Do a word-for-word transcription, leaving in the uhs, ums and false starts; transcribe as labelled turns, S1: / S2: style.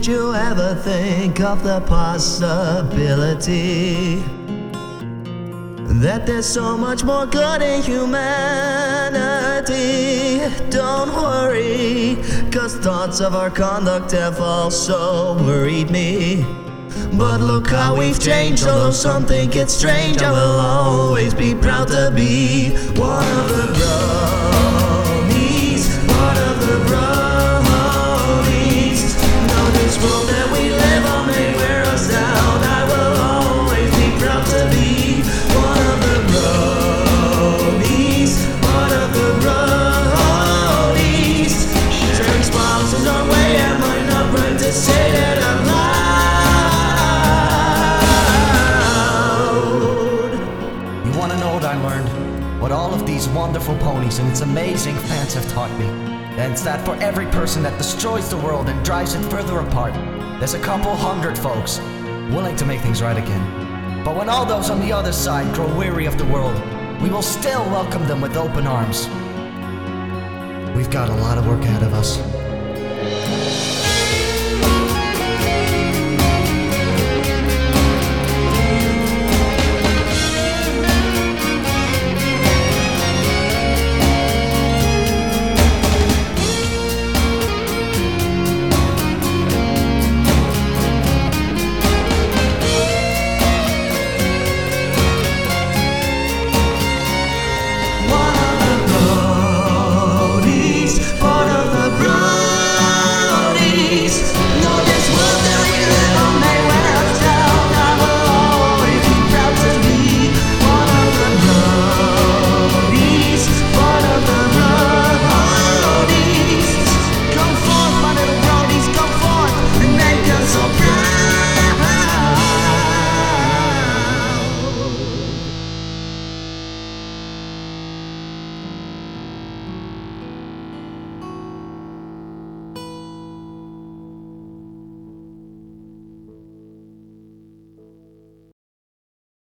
S1: Did you ever think of the possibility that there's so much more good in humanity? Don't worry, cause thoughts of our conduct have also worried me. But look how we've changed, although some think it's strange, I will always be proud to be one of the bronies, one of the bronies. Know this world that we live on may wear us down, I will always be proud to be one of the bronies, one of the bronies. Sharing smiles is our way, am I not right to say that I'm loud?
S2: Want to know what I learned? What all of these wonderful ponies and its amazing fans have taught me? And it's that for every person that destroys the world and drives it further apart, there's a couple hundred folks willing to make things right again. But when all those on the other side grow weary of the world, we will still welcome them with open arms. We've got a lot of work ahead of us.